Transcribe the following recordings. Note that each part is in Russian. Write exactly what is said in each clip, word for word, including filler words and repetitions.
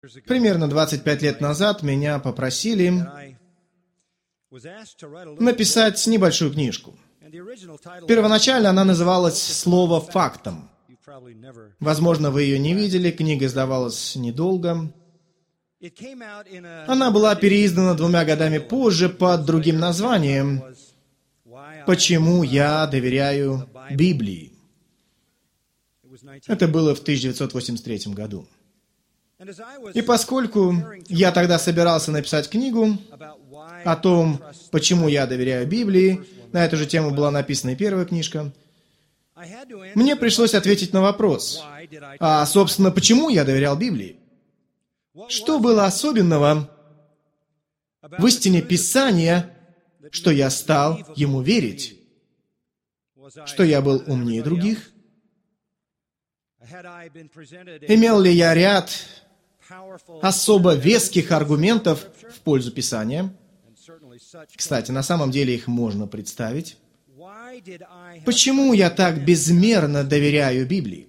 Примерно двадцать пять лет назад меня попросили написать небольшую книжку. Первоначально она называлась «Слово фактом». Возможно, вы ее не видели, книга издавалась недолго. Она была переиздана двумя годами позже под другим названием «Почему я доверяю Библии». Это было в тысяча девятьсот восемьдесят третьем году. И поскольку я тогда собирался написать книгу о том, почему я доверяю Библии, на эту же тему была написана и первая книжка, мне пришлось ответить на вопрос, а, собственно, почему я доверял Библии? Что было особенного в истине Писания, что я стал ему верить? Что я был умнее других? Имел ли я ряд особо веских аргументов в пользу Писания? Кстати, на самом деле их можно представить. Почему я так безмерно доверяю Библии?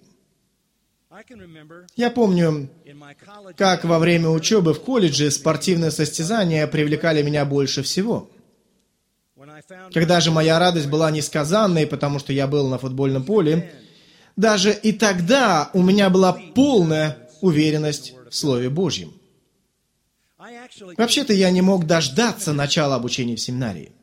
Я помню, как во время учебы в колледже спортивные состязания привлекали меня больше всего. Когда же моя радость была несказанной, потому что я был на футбольном поле, даже и тогда у меня была полная уверенность в Слове Божьем. Вообще-то я не мог дождаться начала обучения в семинарии.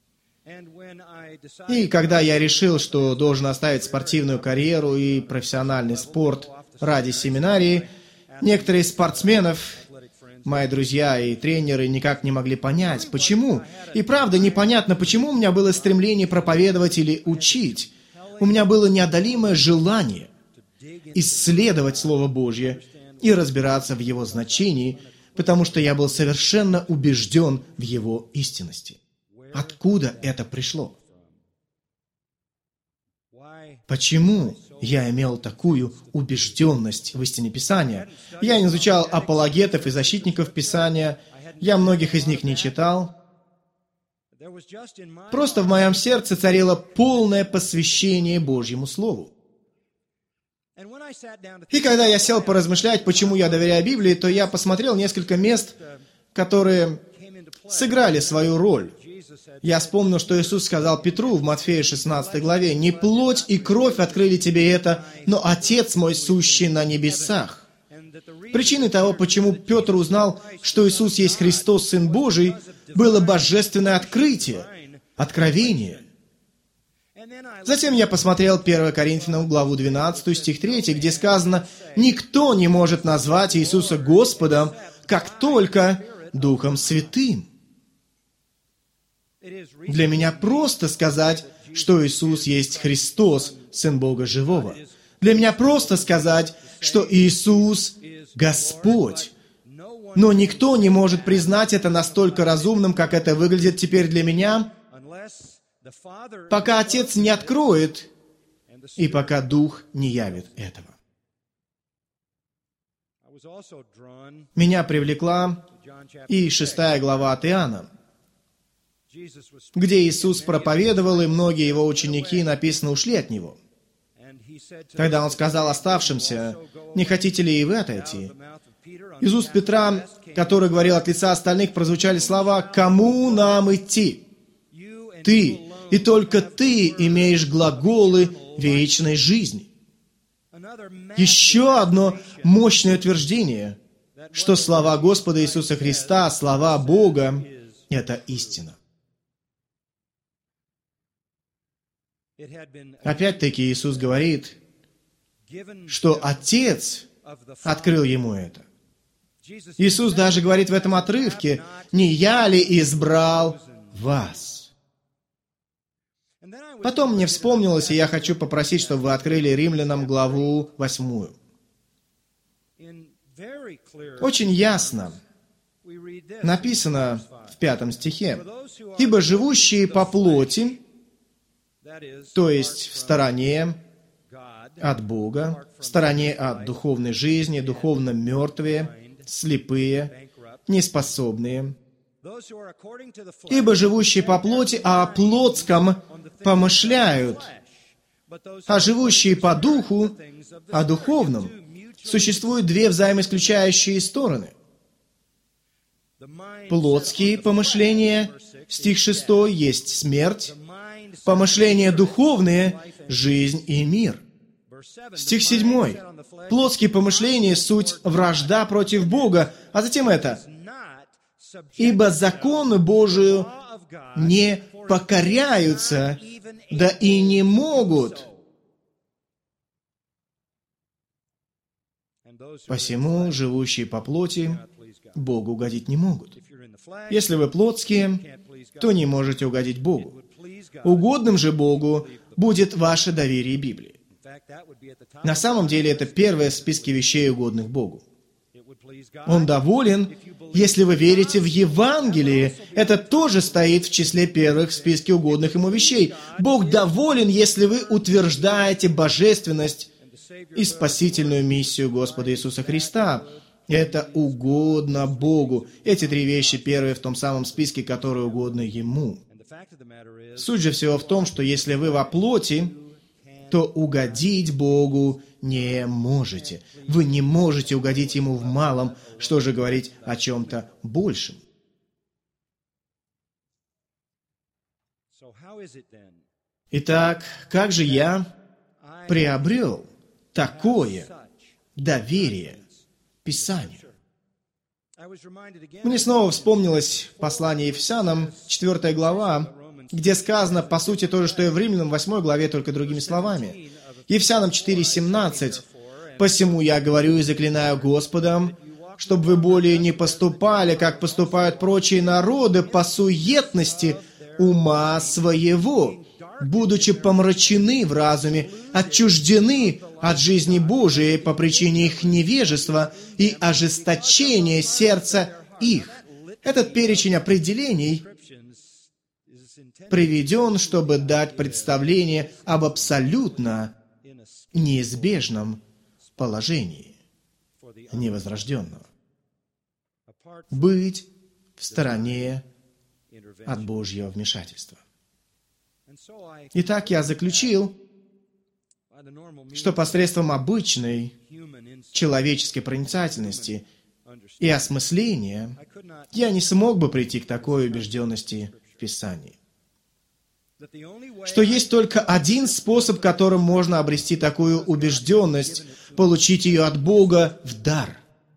И когда я решил, что должен оставить спортивную карьеру и профессиональный спорт ради семинарии, некоторые из спортсменов, мои друзья и тренеры, никак не могли понять, почему. И правда, непонятно, почему у меня было стремление проповедовать или учить. У меня было неодолимое желание исследовать Слово Божье и разбираться в его значении, потому что я был совершенно убежден в его истинности. Откуда это пришло? Почему я имел такую убежденность в истине Писания? Я не изучал апологетов и защитников Писания, я многих из них не читал. Просто в моем сердце царило полное посвящение Божьему Слову. И когда я сел поразмышлять, почему я доверяю Библии, то я посмотрел несколько мест, которые сыграли свою роль. Я вспомнил, что Иисус сказал Петру в Матфея шестнадцатой главе: «Не плоть и кровь открыли тебе это, но Отец мой, сущий на небесах». Причиной того, почему Петр узнал, что Иисус есть Христос, Сын Божий, было божественное открытие, откровение. Затем я посмотрел первое Коринфянам главу двенадцатую, стих третий, где сказано: «Никто не может назвать Иисуса Господом, как только Духом Святым». Для меня просто сказать, что Иисус есть Христос, Сын Бога Живого. Для меня просто сказать, что Иисус Господь. Но никто не может признать это настолько разумным, как это выглядит теперь для меня, пока Отец не откроет и пока Дух не явит этого. Меня привлекла и шестая глава от Иоанна, где Иисус проповедовал, и многие Его ученики, написано, ушли от Него. Когда Он сказал оставшимся: «Не хотите ли и вы отойти?» Из уст Петра, который говорил от лица остальных, прозвучали слова: «Кому нам идти? Ты, и только Ты имеешь глаголы вечной жизни». Еще одно мощное утверждение, что слова Господа Иисуса Христа, слова Бога — это истина. Опять-таки Иисус говорит, что Отец открыл Ему это. Иисус даже говорит в этом отрывке: «Не я ли избрал вас?» Потом мне вспомнилось, и я хочу попросить, чтобы вы открыли Римлянам главу восьмую. Очень ясно написано в пятом стихе: «Ибо живущие по плоти, то есть в стороне от Бога, в стороне от духовной жизни, духовно мертвые, слепые, неспособные. Ибо живущие по плоти о плотском помышляют, а живущие по духу о духовном. существуют две взаимоисключающие стороны. Плотские помышления, стих шестой, есть смерть, помышления духовные, жизнь и мир. Стих седьмой. Плотские помышления — суть вражда против Бога, а затем это: «Ибо закону Божию не покоряются, да и не могут. Посему живущие по плоти Богу угодить не могут». Если вы плотские, то не можете угодить Богу. Угодным же Богу будет ваше доверие Библии. На самом деле, это первое в списке вещей, угодных Богу. Он доволен, если вы верите в Евангелие. Это тоже стоит в числе первых в списке угодных Ему вещей. Бог доволен, если вы утверждаете божественность и спасительную миссию Господа Иисуса Христа. Это угодно Богу. Эти три вещи первые в том самом списке, которые угодны Ему. Суть же всего в том, что если вы во плоти, то угодить Богу не можете. Вы не можете угодить Ему в малом, что же говорить о чем-то большем. Итак, как же я приобрел такое доверие Писанию? Мне снова вспомнилось послание Ефесянам, четвёртая глава, где сказано, по сути, то же, что и в Римлянам, восьмой главе, только другими словами. Ефесянам четыре семнадцать. «Посему я говорю и заклинаю Господом, чтобы вы более не поступали, как поступают прочие народы, по суетности ума своего, будучи помрачены в разуме, отчуждены от жизни Божией по причине их невежества и ожесточения сердца их». Этот перечень определений приведен, чтобы дать представление об абсолютно неизбежном положении невозрожденного. Быть в стороне от Божьего вмешательства. Итак, я заключил, что посредством обычной человеческой проницательности и осмысления я не смог бы прийти к такой убежденности в Писании. Что есть только один способ, которым можно обрести такую убежденность, получить ее от Бога в дар.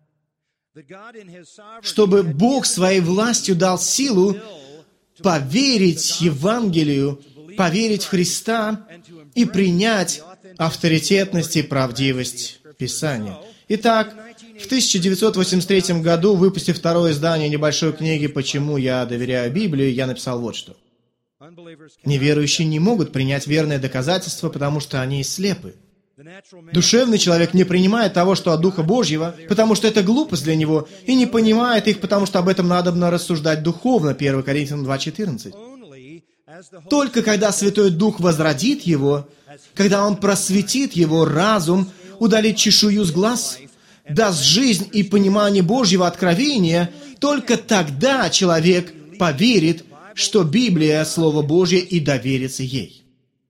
Чтобы Бог своей властью дал силу поверить Евангелию, поверить в Христа и принять авторитетность и правдивость Писания. Итак, в тысяча девятьсот восемьдесят третьем году, выпустив второе издание небольшой книги «Почему я доверяю Библии», я написал вот что. Неверующие не могут принять верное доказательство, потому что они слепы. Душевный человек не принимает того, что от Духа Божьего, потому что это глупость для него, и не понимает их, потому что об этом надобно рассуждать духовно. первое Коринфянам два четырнадцать. Только когда Святой Дух возродит его, когда Он просветит его разум, удалит чешую с глаз, даст жизнь и понимание Божьего откровения, только тогда человек поверит, что Библия — Слово Божье, и доверится ей.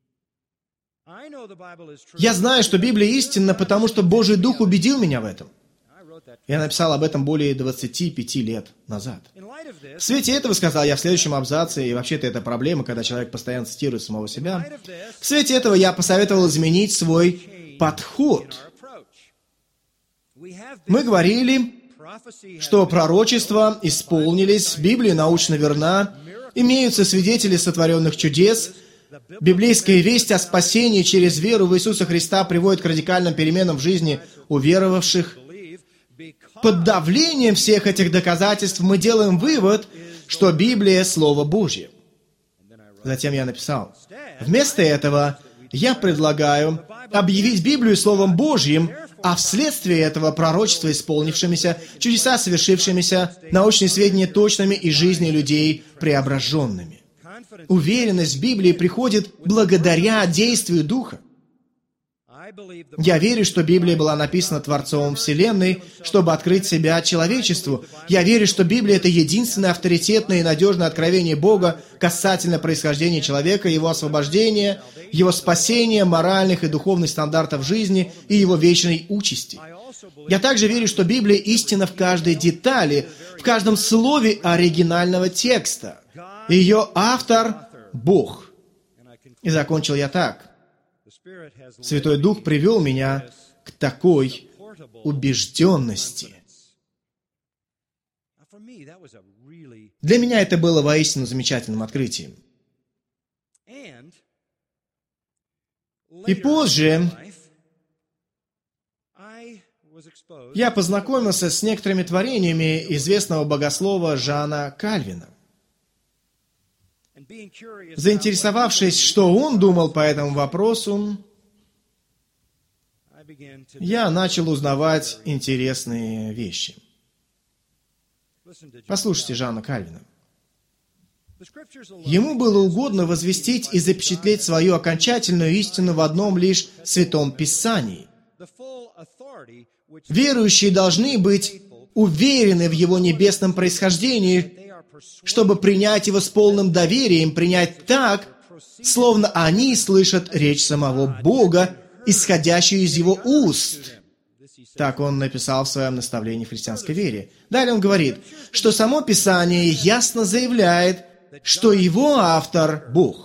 Я знаю, что Библия истинна, потому что Божий Дух убедил меня в этом. Я написал об этом более двадцати пяти лет назад. В свете этого, сказал я в следующем абзаце, и вообще-то это проблема, когда человек постоянно цитирует самого себя, в свете этого я посоветовал изменить свой подход. Мы говорили, что пророчества исполнились, Библия научно верна, имеются свидетели сотворенных чудес, библейская весть о спасении через веру в Иисуса Христа приводит к радикальным переменам в жизни уверовавших. Под давлением всех этих доказательств мы делаем вывод, что Библия — Слово Божье. Затем я написал, вместо этого я предлагаю объявить Библию Словом Божьим, а вследствие этого пророчества исполнившимися, чудеса совершившимися, научные сведения точными и жизни людей преображенными. Уверенность в Библии приходит благодаря действию Духа. Я верю, что Библия была написана Творцом Вселенной, чтобы открыть себя человечеству. Я верю, что Библия — это единственное авторитетное и надежное откровение Бога касательно происхождения человека, его освобождения, его спасения, моральных и духовных стандартов жизни и его вечной участи. Я также верю, что Библия истина в каждой детали, в каждом слове оригинального текста. Ее автор — Бог. И закончил я так. Святой Дух привел меня к такой убежденности. Для меня это было воистину замечательным открытием. И позже я познакомился с некоторыми творениями известного богослова Жана Кальвина. Заинтересовавшись, что он думал по этому вопросу, я начал узнавать интересные вещи. Послушайте Жана Кальвина. Ему было угодно возвестить и запечатлеть свою окончательную истину в одном лишь Святом Писании. Верующие должны быть уверены в его небесном происхождении, чтобы принять его с полным доверием, принять так, словно они слышат речь самого Бога, исходящую из его уст. Так он написал в своем наставлении в христианской вере. Далее он говорит, что само Писание ясно заявляет, что его автор — Бог.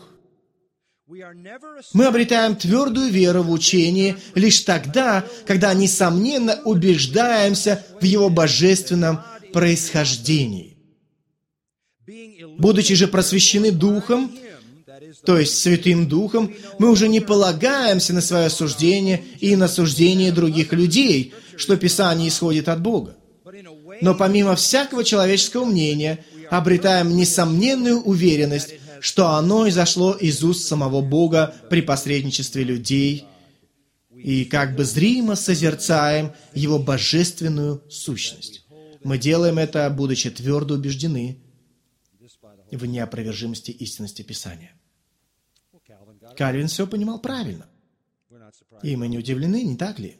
Мы обретаем твердую веру в учение лишь тогда, когда, несомненно, убеждаемся в его божественном происхождении. Будучи же просвещены Духом, то есть Святым Духом, мы уже не полагаемся на свое суждение и на суждение других людей, что Писание исходит от Бога. Но помимо всякого человеческого мнения, обретаем несомненную уверенность, что оно изошло из уст самого Бога при посредничестве людей, и как бы зримо созерцаем Его божественную сущность. Мы делаем это, будучи твердо убеждены в неопровержимости истинности Писания. Кальвин все понимал правильно. И мы не удивлены, не так ли?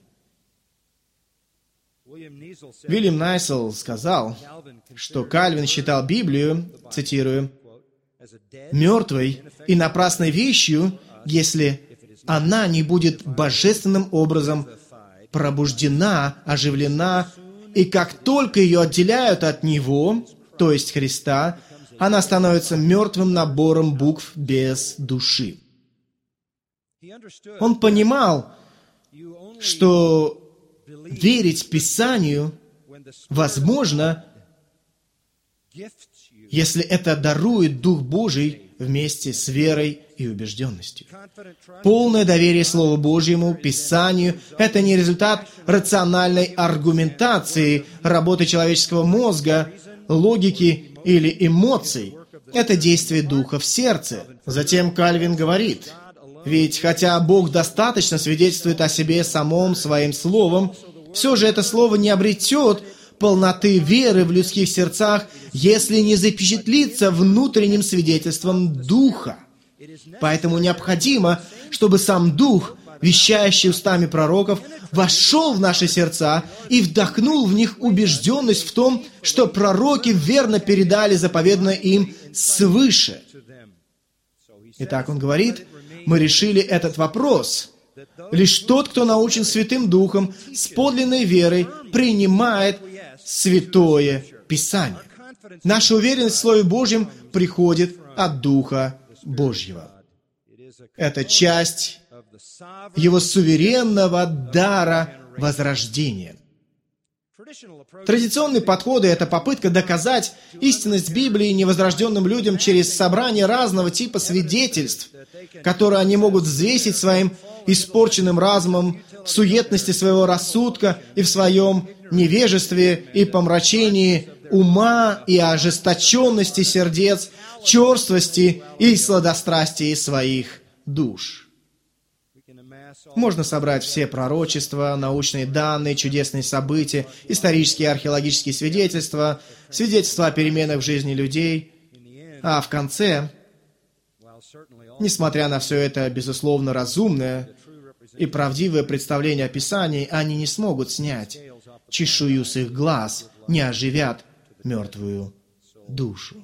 Уильям Найсел сказал, что Кальвин считал Библию, цитирую, «мертвой и напрасной вещью, если она не будет божественным образом пробуждена, оживлена, и как только ее отделяют от Него, то есть Христа, она становится мертвым набором букв без души». Он понимал, что верить Писанию возможно, если это дарует Дух Божий вместе с верой и убежденностью. Полное доверие Слову Божьему, Писанию — это не результат рациональной аргументации, работы человеческого мозга, логики или эмоций. Это действие Духа в сердце. Затем Кальвин говорит, ведь хотя Бог достаточно свидетельствует о себе самом своим Словом, все же это Слово не обретет полноты веры в людских сердцах, если не запечатлится внутренним свидетельством Духа. Поэтому необходимо, чтобы сам Дух, вещающий устами пророков, вошел в наши сердца и вдохнул в них убежденность в том, что пророки верно передали заповеданное им свыше. Итак, он говорит, мы решили этот вопрос. Лишь тот, кто научен Святым Духом, с подлинной верой принимает Святое Писание. Наша уверенность в Слове Божьем приходит от Духа Божьего. Это часть Его суверенного дара возрождения. Традиционные подходы — это попытка доказать истинность Библии невозрожденным людям через собрание разного типа свидетельств, которые они могут взвесить своим испорченным разумом, в суетности своего рассудка и в своем невежестве и помрачении ума и ожесточенности сердец, черствости и сладострастии своих душ. Можно собрать все пророчества, научные данные, чудесные события, исторические и археологические свидетельства, свидетельства о переменах в жизни людей, а в конце, несмотря на все это, безусловно, разумное и правдивое представление о Писании, они не смогут снять чешую с их глаз, не оживят мертвую душу.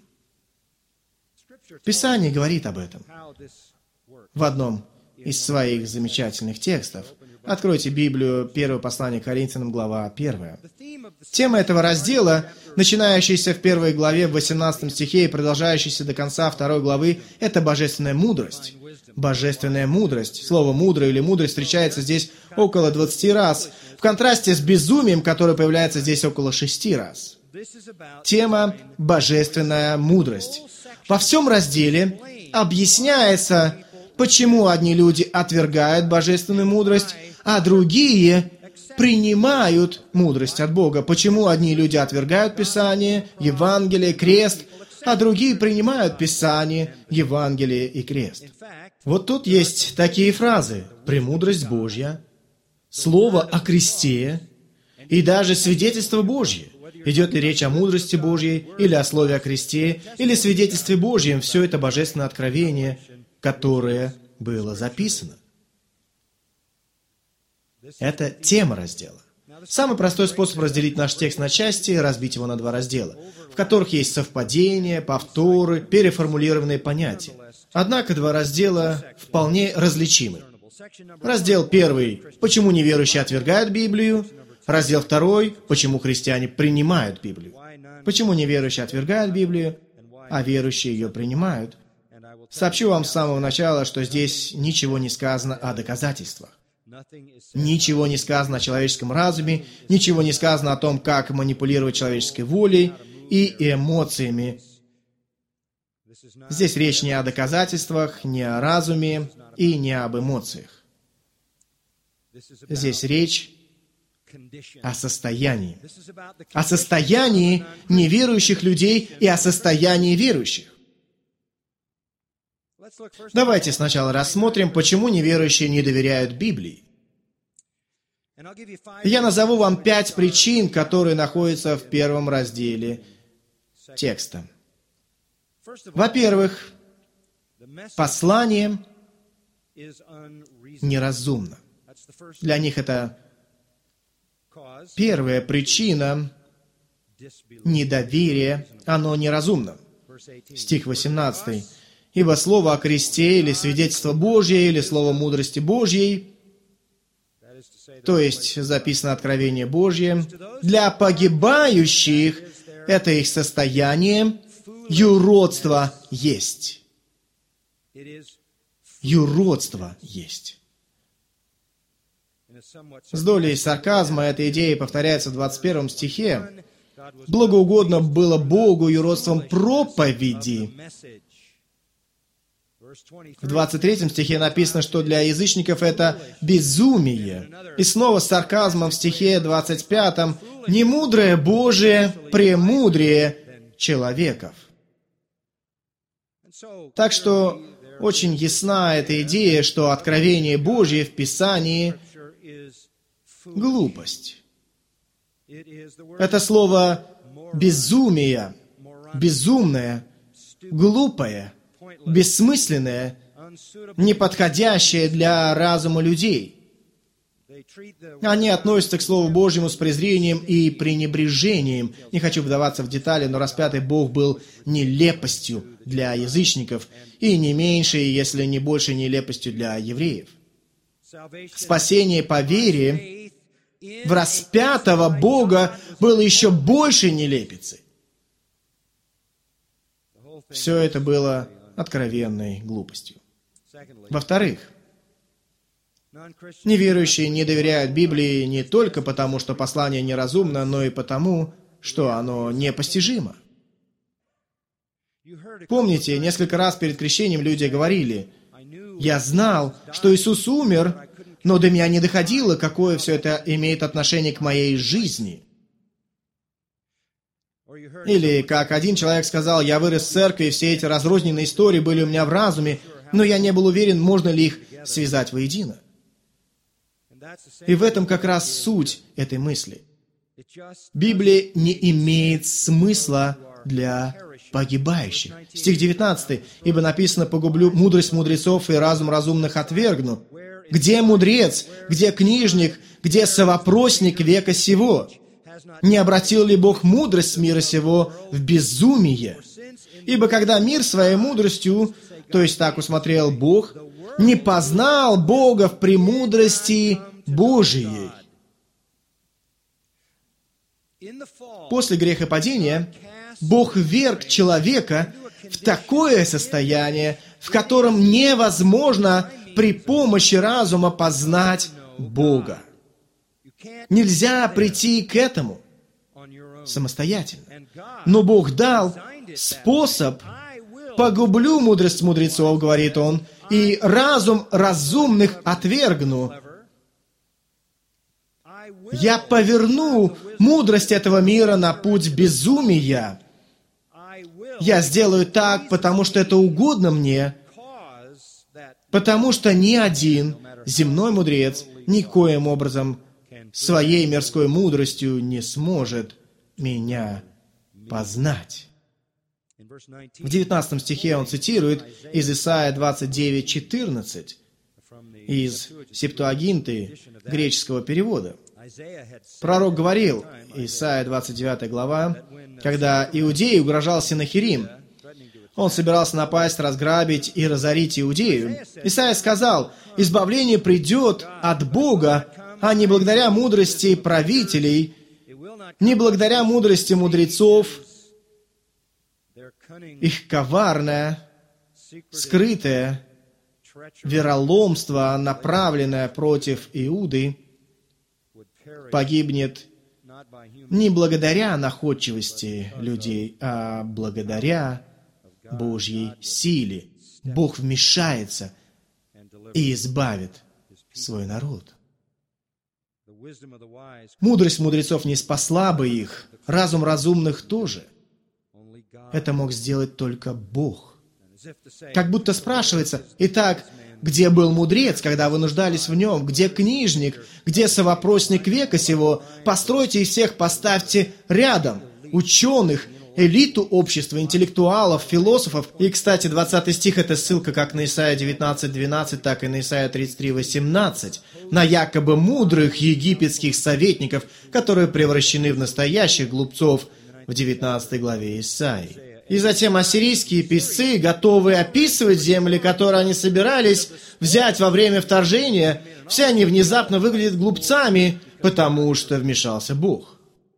Писание говорит об этом в одном из своих замечательных текстов. Откройте Библию, первое послание к Коринфянам, глава первая. Тема этого раздела, начинающаяся в первой главе, в восемнадцатом стихе и продолжающаяся до конца второй главы, это божественная мудрость. Божественная мудрость. Слово «мудро» или «мудрость» встречается здесь около двадцати раз, в контрасте с безумием, которое появляется здесь около шести раз. Тема «божественная мудрость». Во всем разделе объясняется, почему одни люди отвергают божественную мудрость, а другие принимают мудрость от Бога. Почему одни люди отвергают Писание, Евангелие, крест, а другие принимают Писание, Евангелие и крест. Вот тут есть такие фразы: «премудрость Божья», «слово о кресте» и даже «свидетельство Божье». Идет ли речь о мудрости Божьей, или о слове о кресте, или свидетельстве Божьем, все это божественное откровение, которое было записано. Это тема раздела. Самый простой способ разделить наш текст на части – разбить его на два раздела, в которых есть совпадения, повторы, переформулированные понятия. Однако два раздела вполне различимы. Раздел первый – «Почему неверующие отвергают Библию?», раздел второй – «Почему христиане принимают Библию?». Почему неверующие отвергают Библию, а верующие ее принимают? Сообщу вам с самого начала, что здесь ничего не сказано о доказательствах. Ничего не сказано о человеческом разуме, ничего не сказано о том, как манипулировать человеческой волей и эмоциями. Здесь речь не о доказательствах, не о разуме и не об эмоциях. Здесь речь о состоянии. О состоянии неверующих людей и о состоянии верующих. Давайте сначала рассмотрим, почему неверующие не доверяют Библии. Я назову вам пять причин, которые находятся в первом разделе текста. Во-первых, послание неразумно. Для них это первая причина недоверия, оно неразумно. Стих восемнадцатый. «Ибо слово о кресте, или свидетельство Божье, или слово мудрости Божьей», то есть записано Откровение Божье, «для погибающих это их состояние, юродство есть». Юродство есть. С долей сарказма эта идея повторяется в двадцать первом стихе. «Благоугодно было Богу юродством проповеди». В двадцать третьем стихе написано, что для язычников это безумие. И снова с сарказмом в стихе двадцать пятом «немудрое Божие премудрее человеков». Так что очень ясна эта идея, что откровение Божье в Писании — глупость. Это слово «безумие», «безумное», «глупое», бессмысленное, неподходящее для разума людей. Они относятся к Слову Божьему с презрением и пренебрежением. Не хочу вдаваться в детали, но распятый Бог был нелепостью для язычников и не меньшей, если не большей нелепостью для евреев. Спасение по вере в распятого Бога было еще большей нелепицей. Все это было откровенной глупостью. Во-вторых, неверующие не доверяют Библии не только потому, что послание неразумно, но и потому, что оно непостижимо. Помните, несколько раз перед крещением люди говорили: «Я знал, что Иисус умер, но до меня не доходило, какое все это имеет отношение к моей жизни». Или, как один человек сказал: «Я вырос в церкви, и все эти разрозненные истории были у меня в разуме, но я не был уверен, можно ли их связать воедино». И в этом как раз суть этой мысли. Библия не имеет смысла для погибающих. Стих девятнадцатый. «Ибо написано: погублю мудрость мудрецов и разум разумных отвергну». Где мудрец? Где книжник? Где совопросник века сего? Не обратил ли Бог мудрость мира сего в безумие? Ибо когда мир своей мудростью, то есть так усмотрел Бог, не познал Бога в премудрости Божией. После грехопадения Бог вверг человека в такое состояние, в котором невозможно при помощи разума познать Бога. Нельзя прийти к этому самостоятельно. Но Бог дал способ: «Погублю мудрость мудрецов, — говорит Он, — и разум разумных отвергну. Я поверну мудрость этого мира на путь безумия. Я сделаю так, потому что это угодно мне, потому что ни один земной мудрец никоим образом своей мирской мудростью не сможет меня познать». В девятнадцатом стихе он цитирует из Исайя двадцать девять четырнадцать, из Септуагинты, греческого перевода. Пророк говорил, Исайя двадцать девятая глава, когда Иудеи угрожал Сенахерим, он собирался напасть, разграбить и разорить Иудею. Исайя сказал: «Избавление придет от Бога, а не благодаря мудрости правителей, не благодаря мудрости мудрецов, их коварное, скрытое вероломство, направленное против Иуды, погибнет не благодаря находчивости людей, а благодаря Божьей силе. Бог вмешается и избавит свой народ». Мудрость мудрецов не спасла бы их, разум разумных тоже. Это мог сделать только Бог. Как будто спрашивается: итак, где был мудрец, когда вы нуждались в нем? Где книжник? Где совопросник века сего? Постройте из всех, поставьте рядом ученых, элиту общества, интеллектуалов, философов. И, кстати, двадцатый стих — это ссылка как на Исайя девятнадцать двенадцать, так и на Исайя тридцать три восемнадцать, на якобы мудрых египетских советников, которые превращены в настоящих глупцов в девятнадцатой главе Исаии. И затем ассирийские писцы, готовые описывать земли, которые они собирались взять во время вторжения, все они внезапно выглядят глупцами, потому что вмешался Бог.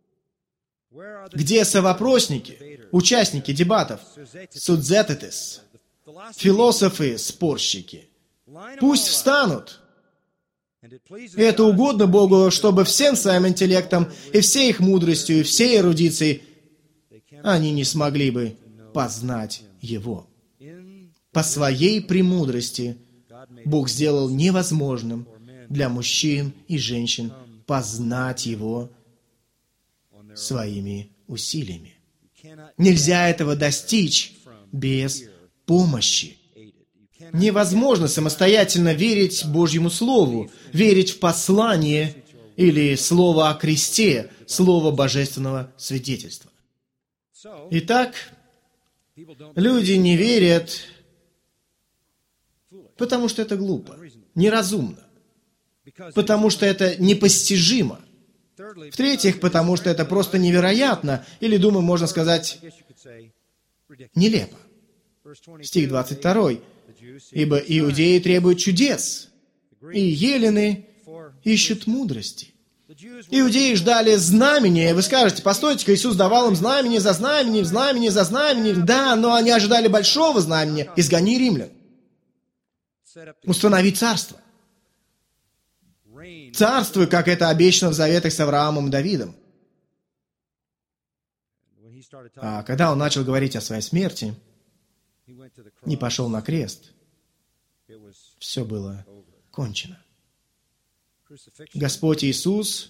Где совопросники, участники дебатов, судзететес, философы, спорщики? Пусть встанут. И это угодно Богу, чтобы всем своим интеллектом и всей их мудростью и всей эрудицией они не смогли бы познать Его. По своей премудрости Бог сделал невозможным для мужчин и женщин познать Его своими усилиями. Нельзя этого достичь без помощи. Невозможно самостоятельно верить Божьему Слову, верить в послание или Слово о кресте, Слово божественного свидетельства. Итак, люди не верят, потому что это глупо, неразумно, потому что это непостижимо. В-третьих, потому что это просто невероятно, или, думаю, можно сказать, нелепо. Стих двадцать второй. «Ибо иудеи требуют чудес, и елены ищут мудрости». Иудеи ждали знамения. Вы скажете: постойте-ка, Иисус давал им знамение за знаменем, знамение за знаменем. Да, но они ожидали большого знамения. Изгони римлян. Установи царство. Царствуй, как это обещано в заветах с Авраамом и Давидом. А когда он начал говорить о своей смерти, не пошел на крест, все было кончено. Господь Иисус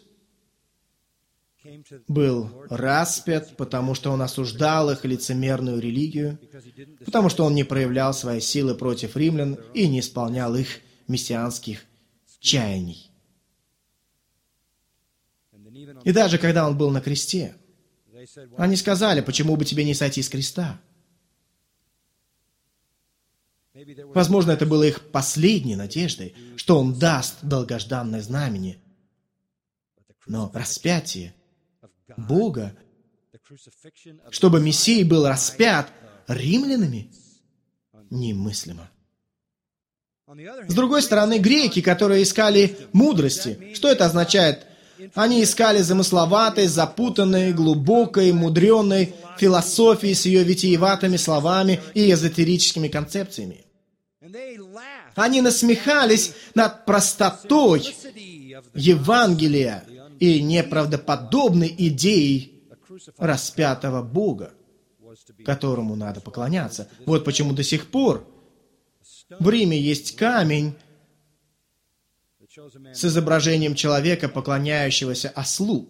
был распят, потому что Он осуждал их лицемерную религию, потому что Он не проявлял своей силы против римлян и не исполнял их мессианских чаяний. И даже когда Он был на кресте, они сказали: почему бы тебе не сойти с креста? Возможно, это было их последней надеждой, что Он даст долгожданное знамение. Но распятие Бога, чтобы Мессия был распят римлянами, немыслимо. С другой стороны, греки, которые искали мудрости, что это означает? Они искали замысловатой, запутанной, глубокой, мудреной философии с ее витиеватыми словами и эзотерическими концепциями. Они насмехались над простотой Евангелия и неправдоподобной идеей распятого Бога, которому надо поклоняться. Вот почему до сих пор в Риме есть камень с изображением человека, поклоняющегося ослу.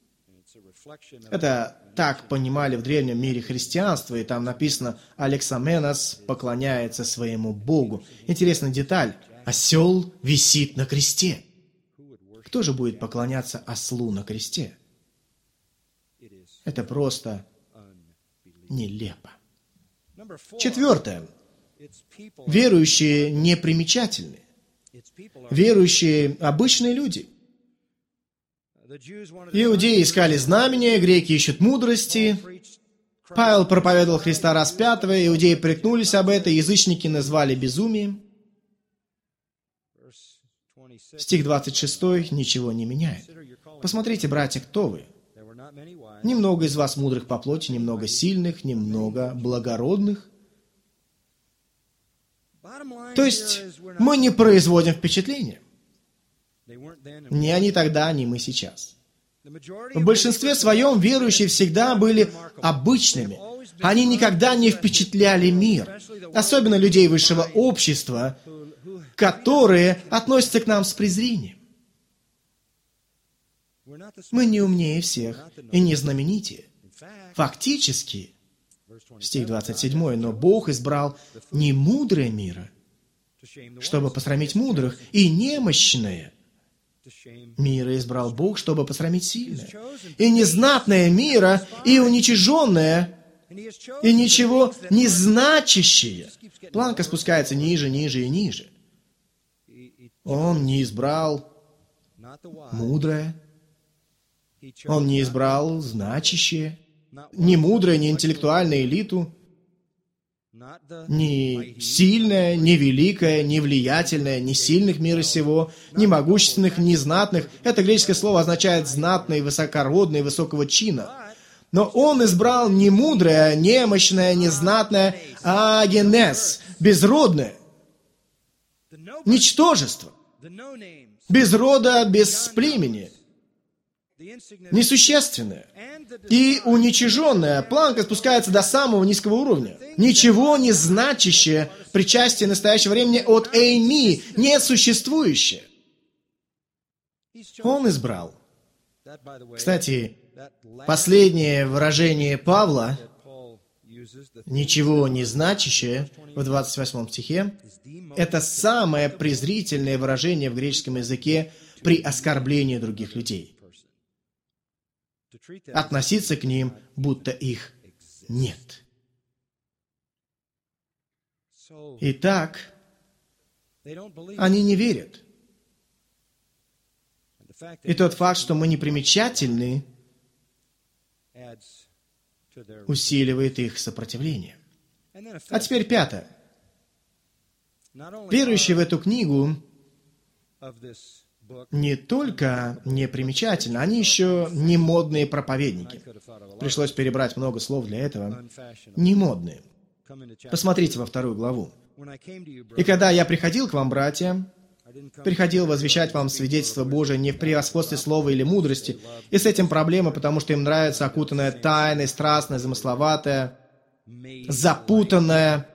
Это так понимали в древнем мире христианства, и там написано «Алексаменос поклоняется своему Богу». Интересная деталь. Осел висит на кресте. Кто же будет поклоняться ослу на кресте? Это просто нелепо. Четвертое. Верующие непримечательны. Верующие – обычные люди. Иудеи искали знамения, греки ищут мудрости. Павел проповедовал Христа распятого, иудеи прикнулись об это, язычники назвали безумием. Стих двадцать шесть ничего не меняет. Посмотрите, братья, кто вы? Немного из вас мудрых по плоти, немного сильных, немного благородных. То есть мы не производим впечатления. Не они тогда, не мы сейчас. В большинстве своем верующие всегда были обычными. Они никогда не впечатляли мир. Особенно людей высшего общества, которые относятся к нам с презрением. Мы не умнее всех и не знаменитее. Фактически, стих двадцать семь, но Бог избрал не мудрое мира, чтобы посрамить мудрых, и немощное мира избрал Бог, чтобы посрамить сильное, и незнатное мира, и уничиженное, и ничего не значащее. Планка спускается ниже, ниже и ниже. Он не избрал мудрое, Он не избрал значащее, ни мудрое, ни интеллектуальную элиту, ни сильное, ни великое, ни влиятельное, ни сильных мира сего, ни могущественных, ни знатных. Это греческое слово означает «знатный», «высокородный», «высокого чина». Но он избрал не мудрое, немощное, незнатное, а агенес, безродное, ничтожество, без рода, без племени, несущественное и уничиженное. Планка спускается до самого низкого уровня. Ничего не значащее причастие настоящего времени от эйми, несуществующее. Он избрал. Кстати, последнее выражение Павла, ничего не значащее, в двадцать восьмом стихе, это самое презрительное выражение в греческом языке при оскорблении других людей. Относиться к ним, будто их нет. Итак, они не верят. И тот факт, что мы непримечательны, усиливает их сопротивление. А теперь пятое. Верующие в эту книгу не только непримечательны, они еще не модные проповедники. Пришлось перебрать много слов для этого. Не модные. Посмотрите во вторую главу. «И когда я приходил к вам, братья, приходил возвещать вам свидетельство Божие не в превосходстве слова или мудрости, и с этим проблема, потому что им нравится окутанное тайной, страстное, замысловатое, запутанное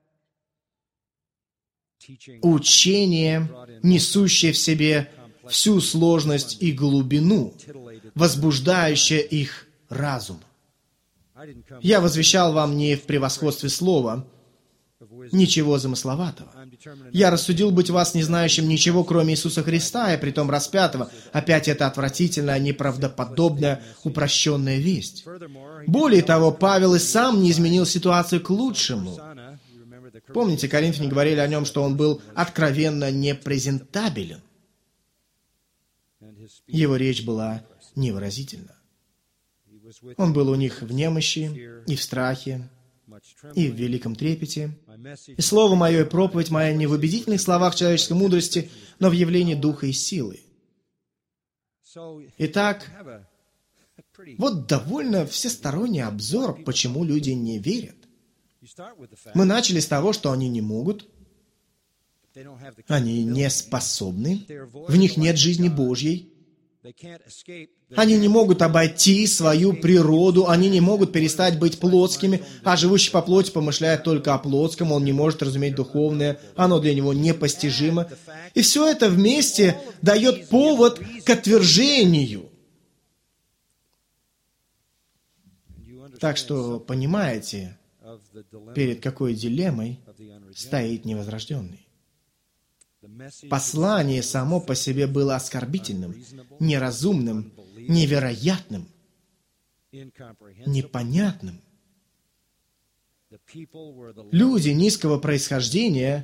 учение, несущее в себе всю сложность и глубину, возбуждающее их разум. Я возвещал вам не в превосходстве слова, ничего замысловатого. Я рассудил быть вас не знающим ничего, кроме Иисуса Христа, и притом распятого. Опять это отвратительная, неправдоподобная, упрощенная весть. Более того, Павел и сам не изменил ситуацию к лучшему. Помните, коринфяне говорили о нем, что он был откровенно непрезентабелен. Его речь была невыразительна. Он был у них в немощи, и в страхе, и в великом трепете. И слово мое и проповедь моя не в убедительных словах человеческой мудрости, но в явлении духа и силы. Итак, вот довольно всесторонний обзор, почему люди не верят. Мы начали с того, что они не могут, они не способны, в них нет жизни Божьей, они не могут обойти свою природу, они не могут перестать быть плотскими, а живущий по плоти помышляет только о плотском, он не может разуметь духовное, оно для него непостижимо. И все это вместе дает повод к отвержению. Так что понимаете, перед какой дилеммой стоит невозрожденный. Послание само по себе было оскорбительным, неразумным, невероятным, непонятным. Люди низкого происхождения,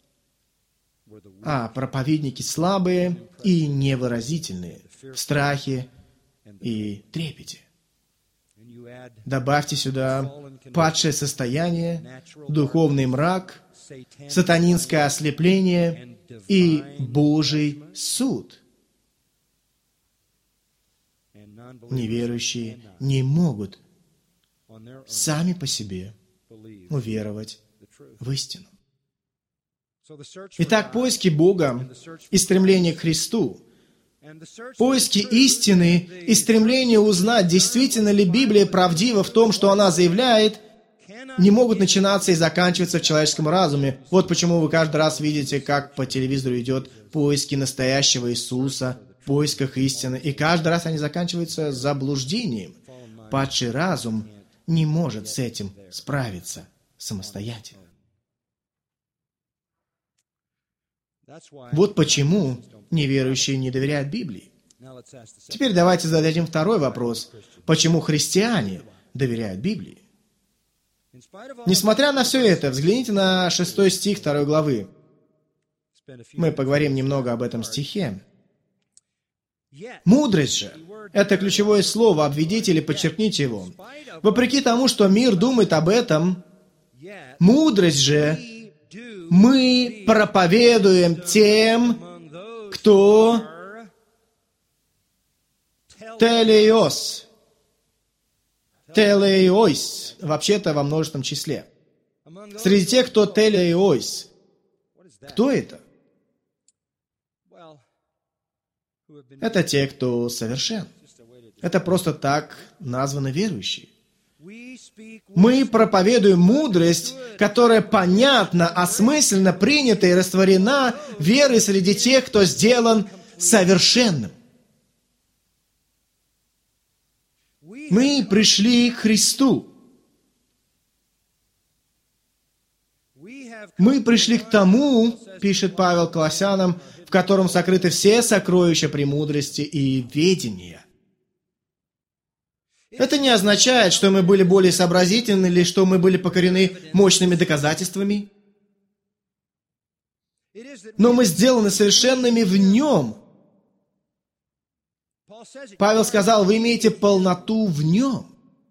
а проповедники слабые и невыразительные, в страхе и трепете. Добавьте сюда падшее состояние, духовный мрак, сатанинское ослепление и Божий суд. Неверующие не могут сами по себе уверовать в истину. Итак, поиски Бога и стремление к Христу, поиски истины и стремление узнать, действительно ли Библия правдива в том, что она заявляет, не могут начинаться и заканчиваться в человеческом разуме. Вот почему вы каждый раз видите, как по телевизору идет поиски настоящего Иисуса, в поисках истины, и каждый раз они заканчиваются заблуждением. Падший разум не может с этим справиться самостоятельно. Вот почему неверующие не доверяют Библии. Теперь давайте зададим второй вопрос. Почему христиане доверяют Библии? Несмотря на все это, взгляните на шестой стих второй главы. Мы поговорим немного об этом стихе. «Мудрость же» — это ключевое слово, обведите или подчеркните его. Вопреки тому, что мир думает об этом, мудрость же мы проповедуем тем, кто телеос, телеойс, вообще-то во множественном числе. Среди тех, кто телеойс, кто это? Это те, кто совершен. Это просто так названы верующие. Мы проповедуем мудрость, которая понятна, осмысленно принята и растворена верой среди тех, кто сделан совершенным. Мы пришли к Христу. Мы пришли к тому, пишет Павел Колоссянам, в котором сокрыты все сокровища премудрости и ведения. Это не означает, что мы были более сообразительны или что мы были покорены мощными доказательствами. Но мы сделаны совершенными в Нем. Павел сказал, вы имеете полноту в Нем.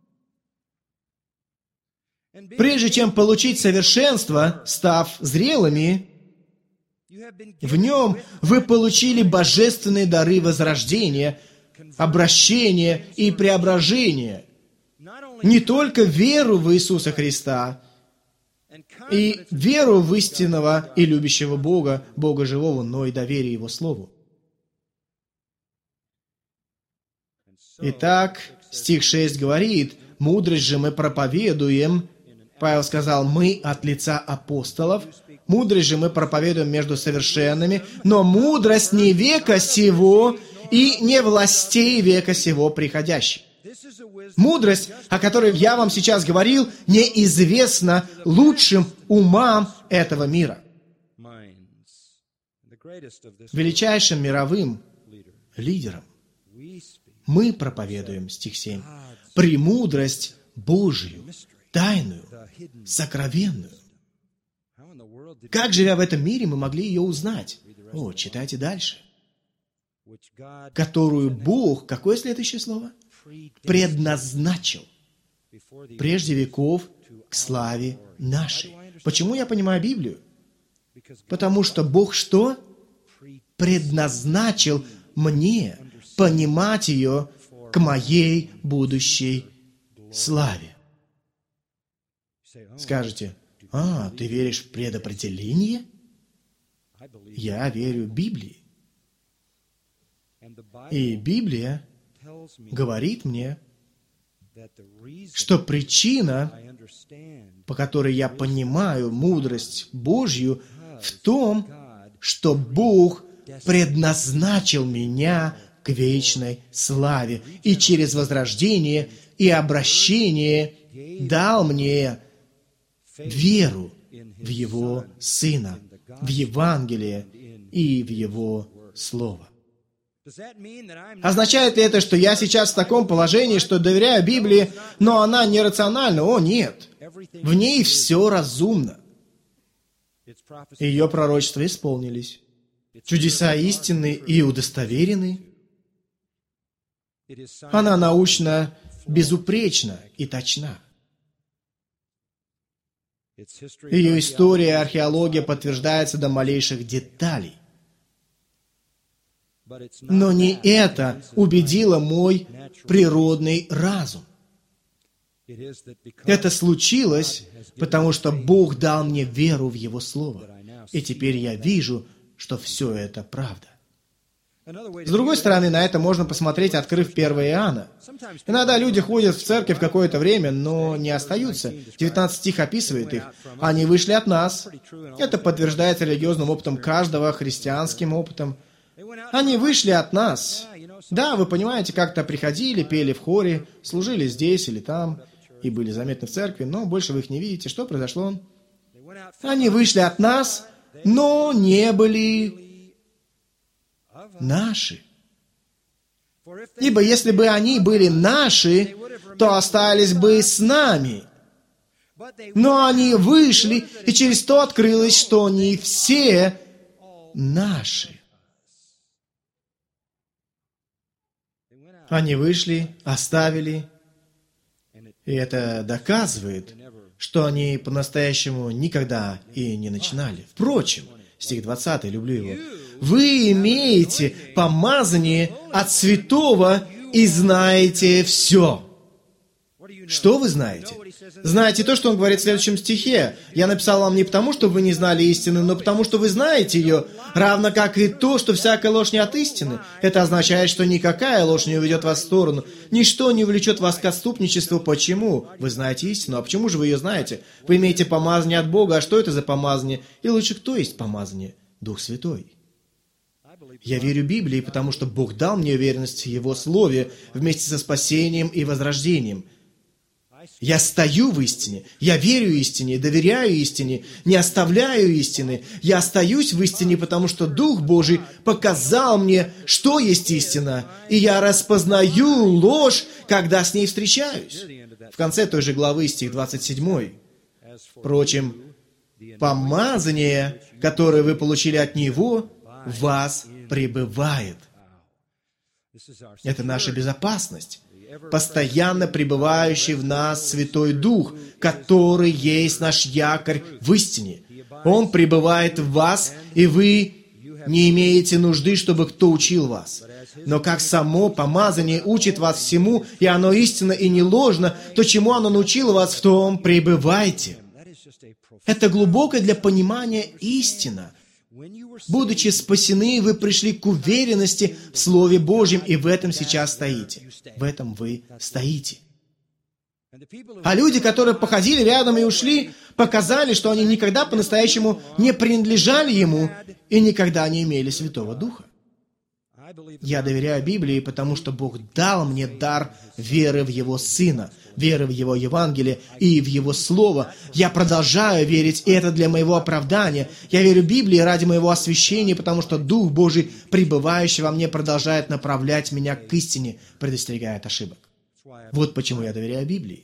Прежде чем получить совершенство, став зрелыми, в Нем вы получили божественные дары возрождения, обращения и преображения. Не только веру в Иисуса Христа и веру в истинного и любящего Бога, Бога живого, но и доверие Его Слову. Итак, стих шесть говорит, «Мудрость же мы проповедуем». Павел сказал, «Мы от лица апостолов». Мудрость же мы проповедуем между совершенными, но мудрость не века сего и не властей века сего приходящей. Мудрость, о которой я вам сейчас говорил, неизвестна лучшим умам этого мира. Величайшим мировым лидером мы проповедуем, стих семь, премудрость Божию, тайную, сокровенную. Как, живя в этом мире, мы могли ее узнать? О, читайте дальше. Которую Бог, какое следующее слово? Предназначил прежде веков к славе нашей. Почему я понимаю Библию? Потому что Бог что? Предназначил мне понимать ее к моей будущей славе. Скажете, а, ты веришь в предопределение? Я верю в Библии. И Библия говорит мне, что причина, по которой я понимаю мудрость Божью, в том, что Бог предназначил меня к вечной славе и через возрождение и обращение дал мне веру в Его Сына, в Евангелие и в Его Слово. Означает ли это, что я сейчас в таком положении, что доверяю Библии, но она нерациональна? О, нет. В ней все разумно. Ее пророчества исполнились. Чудеса истинны и удостоверены. Она научно безупречна и точна. Ее история и археология подтверждаются до малейших деталей. Но не это убедило мой природный разум. Это случилось, потому что Бог дал мне веру в Его Слово. И теперь я вижу, что все это правда. С другой стороны, на это можно посмотреть, открыв первое Иоанна. Иногда люди ходят в церковь какое-то время, но не остаются. девятнадцатый стих описывает их. Они вышли от нас. Это подтверждается религиозным опытом каждого, христианским опытом. Они вышли от нас. Да, вы понимаете, как-то приходили, пели в хоре, служили здесь или там, и были заметны в церкви, но больше вы их не видите. Что произошло? Они вышли от нас, но не были наши. Ибо если бы они были наши, то остались бы с нами. Но они вышли, и через то открылось, что не все наши. Они вышли, оставили, и это доказывает, что они по-настоящему никогда и не начинали. Впрочем, стих двадцатый, люблю его. «Вы имеете помазание от святого и знаете все». Что вы знаете? Знаете то, что он говорит в следующем стихе. «Я написал вам не потому, что вы не знали истины, но потому, что вы знаете ее, равно как и то, что всякая ложь не от истины». Это означает, что никакая ложь не уведет вас в сторону. Ничто не увлечет вас к отступничеству. Почему? Вы знаете истину. А почему же вы ее знаете? Вы имеете помазание от Бога. А что это за помазание? И лучше, кто есть помазание? Дух Святой. Я верю Библии, потому что Бог дал мне уверенность в Его Слове вместе со спасением и возрождением. Я стою в истине, я верю истине, доверяю истине, не оставляю истины. Я остаюсь в истине, потому что Дух Божий показал мне, что есть истина, и я распознаю ложь, когда с ней встречаюсь. В конце той же главы, стих двадцать семь. Впрочем, помазание, которое вы получили от Него, в вас пребывает. Это наша безопасность. Постоянно пребывающий в нас Святой Дух, который есть наш якорь в истине. Он пребывает в вас, и вы не имеете нужды, чтобы кто учил вас. Но как само помазание учит вас всему, и оно истинно и не ложно, то чему оно научило вас, в том пребывайте. Это глубокая для понимания истина. Будучи спасены, вы пришли к уверенности в Слове Божьем, и в этом сейчас стоите. В этом вы стоите. А люди, которые походили рядом и ушли, показали, что они никогда по-настоящему не принадлежали Ему и никогда не имели Святого Духа. Я доверяю Библии, потому что Бог дал мне дар веры в Его Сына, веры в Его Евангелие и в Его Слово. Я продолжаю верить, и это для моего оправдания. Я верю Библии ради моего освящения, потому что Дух Божий, пребывающий во мне, продолжает направлять меня к истине, предостерегая от ошибок. Вот почему я доверяю Библии.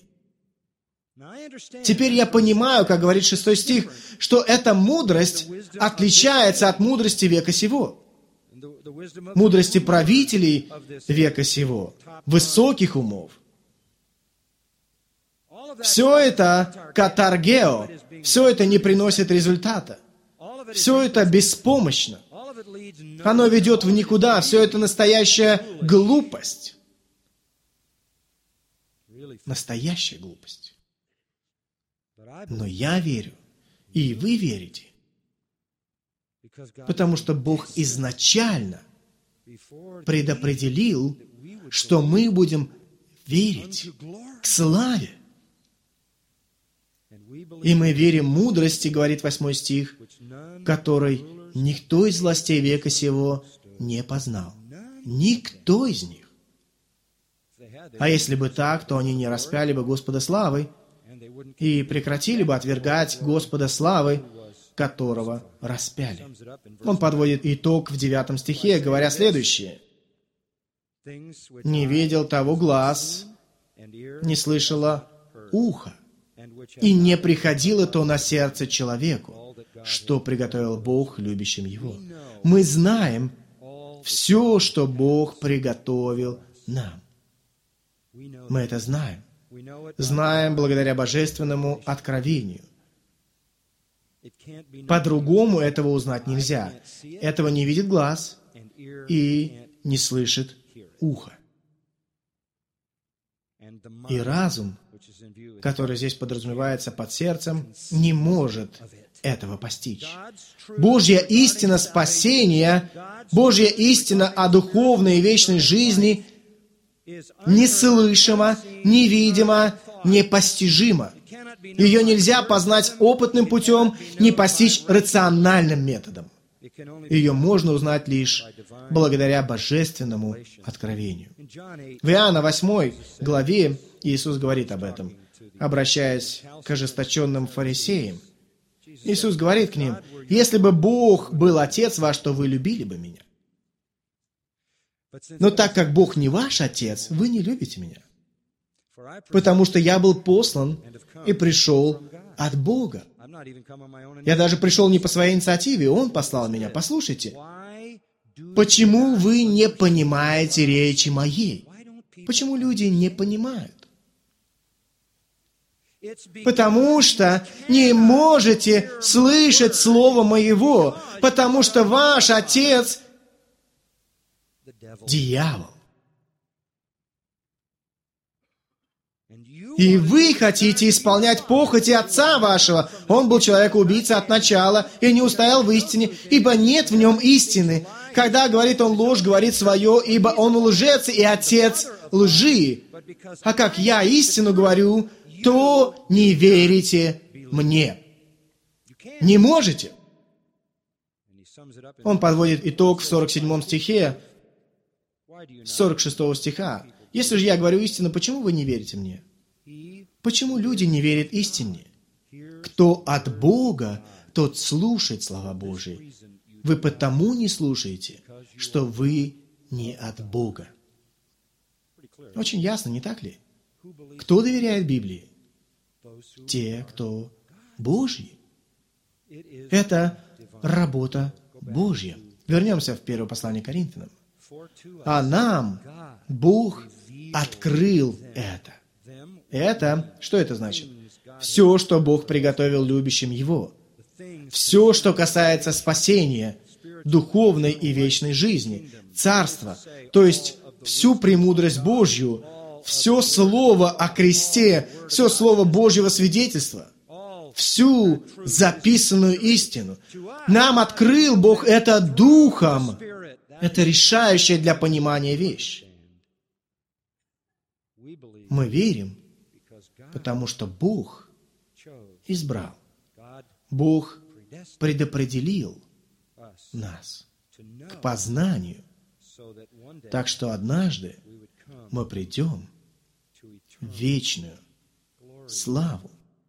Теперь я понимаю, как говорит шестой стих, что эта мудрость отличается от мудрости века сего. Мудрости правителей века сего, высоких умов. Все это катаргео, все это не приносит результата. Все это беспомощно. Оно ведет в никуда, все это настоящая глупость. Настоящая глупость. Но я верю, и вы верите, потому что Бог изначально предопределил, что мы будем верить к славе. И мы верим мудрости, говорит восьмой стих, которой никто из властей века сего не познал. Никто из них. А если бы так, то они не распяли бы Господа славы и прекратили бы отвергать Господа славы, которого распяли. Он подводит итог в девятом стихе, говоря следующее. «Не видел того глаз, не слышало ухо, и не приходило то на сердце человеку, что приготовил Бог любящим его». Мы знаем все, что Бог приготовил нам. Мы это знаем. Знаем благодаря божественному откровению. По-другому этого узнать нельзя. Этого не видит глаз и не слышит ухо. И разум, который здесь подразумевается под сердцем, не может этого постичь. Божья истина спасения, Божья истина о духовной и вечной жизни неслышима, невидима, непостижима. Ее нельзя познать опытным путем, не постичь рациональным методом. Ее можно узнать лишь благодаря божественному откровению. В Иоанна восьмой главе Иисус говорит об этом, обращаясь к ожесточенным фарисеям. Иисус говорит к ним: «Если бы Бог был Отец ваш, то вы любили бы Меня. Но так как Бог не ваш Отец, вы не любите Меня. Потому что Я был послан и пришел от Бога. Я даже пришел не по своей инициативе, Он послал Меня». Послушайте, почему вы не понимаете речи Моей? Почему люди не понимают? Потому что не можете слышать Слово Моего, потому что ваш отец – дьявол. И вы хотите исполнять похоти отца вашего. Он был человек-убийца от начала и не устоял в истине, ибо нет в нем истины. Когда говорит он ложь, говорит свое, ибо он лжец и отец лжи. А как я истину говорю, то не верите мне. Не можете. Он подводит итог в сорок седьмом стихе, сорок шестого стиха. «Если же я говорю истину, почему вы не верите мне? Почему люди не верят истине? Кто от Бога, тот слушает слова Божии. Вы потому не слушаете, что вы не от Бога». Очень ясно, не так ли? Кто доверяет Библии? Те, кто Божьи. Это работа Божья. Вернемся в первое послание к Коринфянам. А нам Бог открыл это. Это, что это значит? Все, что Бог приготовил любящим Его. Все, что касается спасения, духовной и вечной жизни, царства, то есть всю премудрость Божью, все слово о кресте, все слово Божьего свидетельства, всю записанную истину. Нам открыл Бог это духом. Это решающая для понимания вещь. Мы верим, потому что Бог избрал. Бог предопределил нас к познанию, так что однажды мы придем в вечную славу.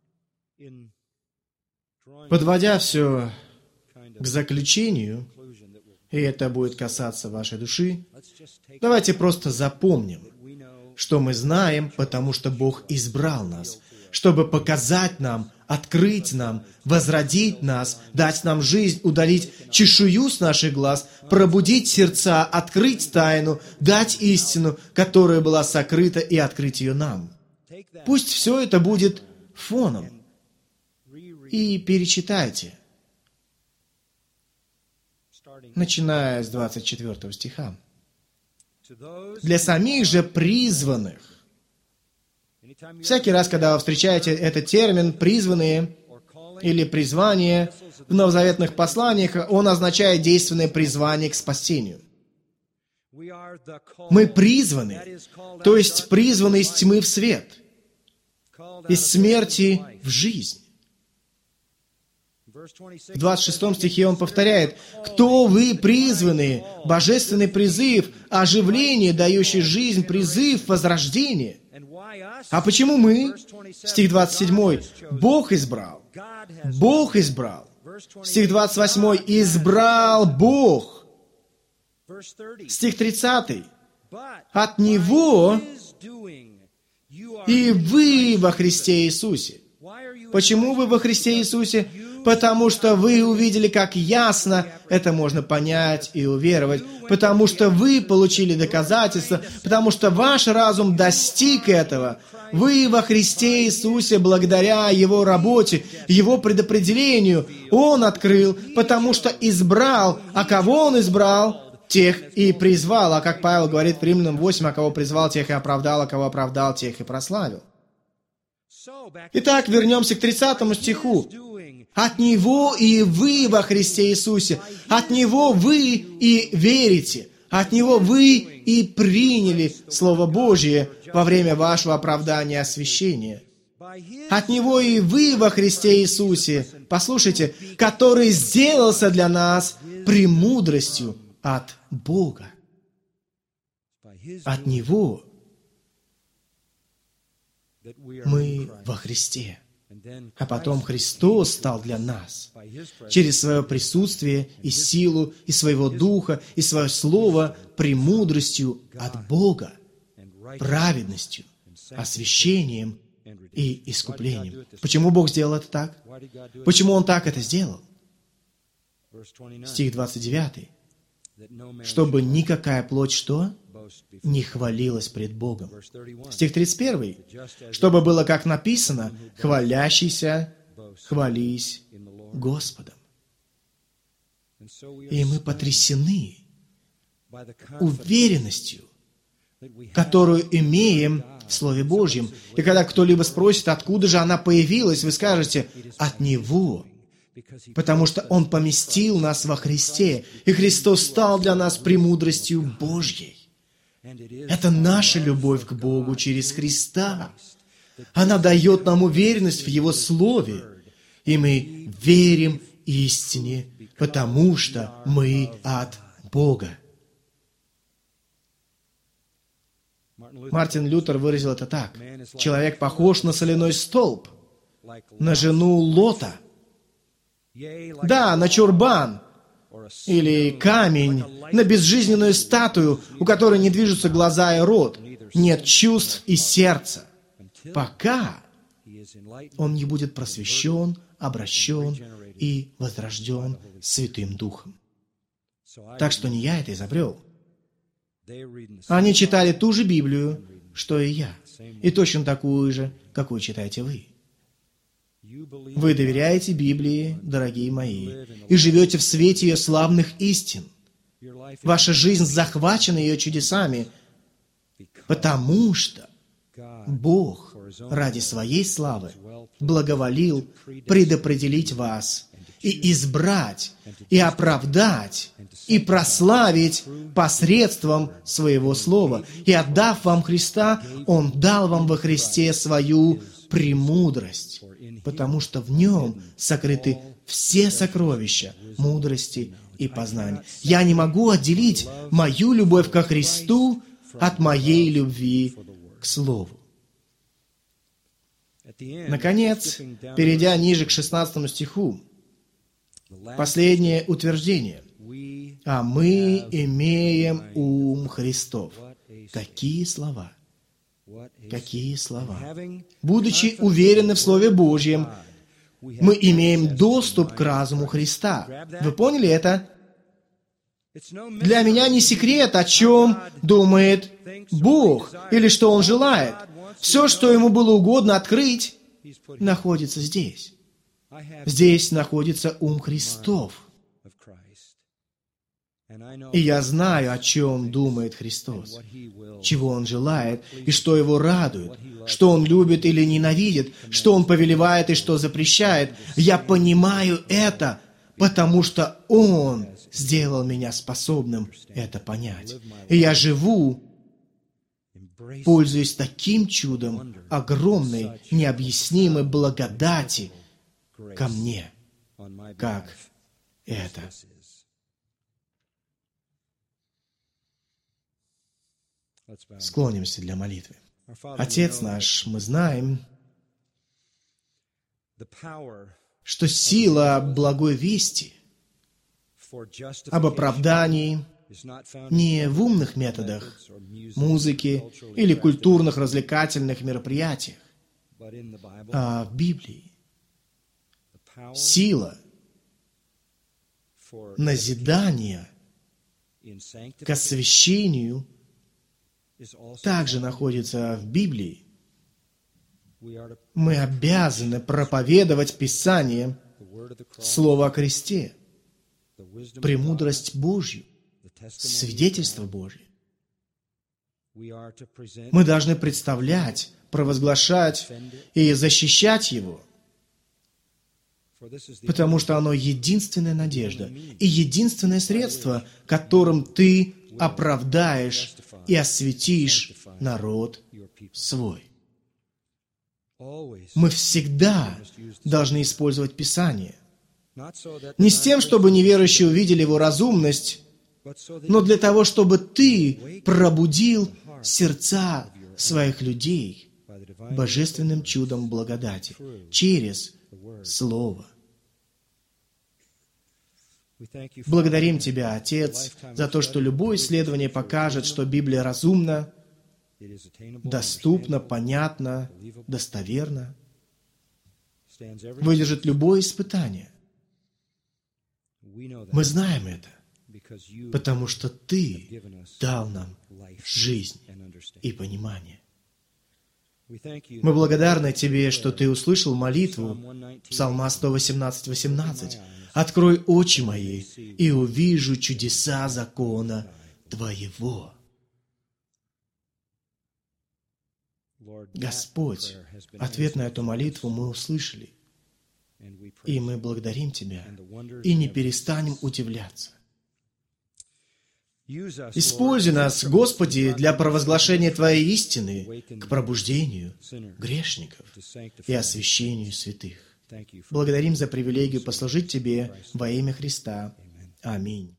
Подводя все к заключению, и это будет касаться вашей души, давайте просто запомним, что мы знаем, потому что Бог избрал нас, чтобы показать нам, открыть нам, возродить нас, дать нам жизнь, удалить чешую с наших глаз, пробудить сердца, открыть тайну, дать истину, которая была сокрыта, и открыть ее нам. Пусть все это будет фоном. И перечитайте, начиная с двадцать четвёртого стиха. «Для самих же призванных». Всякий раз, когда вы встречаете этот термин «призванные» или «призвание» в новозаветных посланиях, он означает действенное призвание к спасению. Мы призваны, то есть призваны из тьмы в свет, из смерти в жизнь. В двадцать шестом стихе он повторяет: «Кто вы призваны? Божественный призыв, оживление, дающий жизнь, призыв, возрождение». А почему мы? Стих двадцать седьмой. Бог избрал. Бог избрал. Стих двадцать восьмой. Избрал Бог. Стих тридцатый. От Него и вы во Христе Иисусе. Почему вы во Христе Иисусе? Потому что вы увидели, как ясно это можно понять и уверовать. Потому что вы получили доказательства. Потому что ваш разум достиг этого. Вы во Христе Иисусе благодаря Его работе, Его предопределению. Он открыл, потому что избрал. А кого Он избрал? Тех и призвал. А как Павел говорит в Римлянам восемь, а кого призвал, тех и оправдал, а кого оправдал, тех и прославил. Итак, вернемся к тридцатому стиху. От Него и вы во Христе Иисусе. От Него вы и верите. От Него вы и приняли Слово Божие во время вашего оправдания и освящения. От Него и вы во Христе Иисусе, послушайте, который сделался для нас премудростью от Бога. От Него мы во Христе. А потом Христос стал для нас через свое присутствие и силу, и своего Духа, и свое Слово премудростью от Бога, праведностью, освящением и искуплением. Почему Бог сделал это так? Почему Он так это сделал? Стих двадцать девятый. Чтобы никакая плоть что? Не хвалилась пред Богом. Стих тридцать первый. Чтобы было, как написано, хвалящийся, хвались Господом. И мы потрясены уверенностью, которую имеем в Слове Божьем. И когда кто-либо спросит, откуда же она появилась, вы скажете: от Него. Потому что Он поместил нас во Христе, и Христос стал для нас премудростью Божьей. Это наша любовь к Богу через Христа. Она дает нам уверенность в Его Слове, и мы верим истине, потому что мы от Бога. Мартин Лютер выразил это так. Человек похож на соляной столб, на жену Лота. Да, на чурбан или камень, на безжизненную статую, у которой не движутся глаза и рот, нет чувств и сердца, пока он не будет просвещен, обращен и возрожден Святым Духом. Так что не я это изобрел. Они читали ту же Библию, что и я, и точно такую же, какую читаете вы. Вы доверяете Библии, дорогие мои, и живете в свете ее славных истин. Ваша жизнь захвачена ее чудесами, потому что Бог ради своей славы благоволил предопределить вас и избрать, и оправдать, и прославить посредством Своего Слова. И отдав вам Христа, Он дал вам во Христе свою премудрость, потому что в Нем сокрыты все сокровища мудрости и познания. Я не могу отделить мою любовь ко Христу от моей любви к Слову. Наконец, перейдя ниже к шестнадцатому стиху, последнее утверждение. «А мы имеем ум Христов». Какие слова! Какие слова! Будучи уверены в Слове Божьем, мы имеем доступ к разуму Христа. Вы поняли это? Для меня не секрет, о чем думает Бог или что Он желает. Все, что ему было угодно открыть, находится здесь. Здесь находится ум Христов. И я знаю, о чем думает Христос, чего Он желает и что Его радует, что Он любит или ненавидит, что Он повелевает и что запрещает. Я понимаю это, потому что Он сделал меня способным это понять. И я живу, пользуясь таким чудом огромной, необъяснимой благодати ко мне, как это. Склонимся для молитвы. Отец наш, мы знаем, что сила благой вести об оправдании не в умных методах, музыке или культурных развлекательных мероприятиях, а в Библии. Сила назидания к освящению также находится в Библии. Мы обязаны проповедовать Писание, Слово о кресте, премудрость Божью, свидетельство Божье. Мы должны представлять, провозглашать и защищать Его, потому что оно единственная надежда и единственное средство, которым ты оправдаешь и осветишь народ свой. Мы всегда должны использовать Писание. Не с тем, чтобы неверующие увидели его разумность, но для того, чтобы ты пробудил сердца своих людей божественным чудом благодати через Слово. Благодарим Тебя, Отец, за то, что любое исследование покажет, что Библия разумна, доступна, понятна, достоверна, выдержит любое испытание. Мы знаем это, потому что Ты дал нам жизнь и понимание. Мы благодарны Тебе, что Ты услышал молитву Псалма сто восемнадцать, восемнадцать. «Открой очи мои, и увижу чудеса закона Твоего». Господь, ответ на эту молитву мы услышали, и мы благодарим Тебя, и не перестанем удивляться. Используй нас, Господи, для провозглашения Твоей истины к пробуждению грешников и освящению святых. Благодарим за привилегию послужить Тебе во имя Христа. Аминь.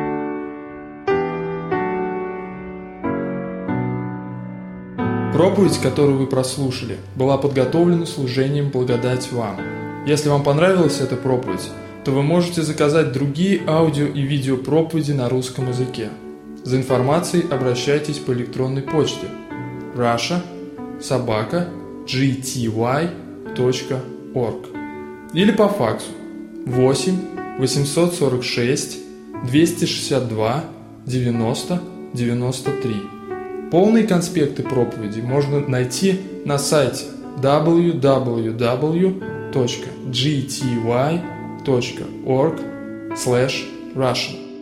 Проповедь, которую вы прослушали, была подготовлена служением «Благодать вам». Если вам понравилась эта проповедь, то вы можете заказать другие аудио и видео проповеди на русском языке. За информацией обращайтесь по электронной почте russia собака джи ти уай точка орг или по факсу восемь восемьсот сорок шесть двести шестьдесят два девяносто девяносто три. Полные конспекты проповеди можно найти на сайте дабл ю дабл ю дабл ю точка джи ти уай точка орг слэш раша.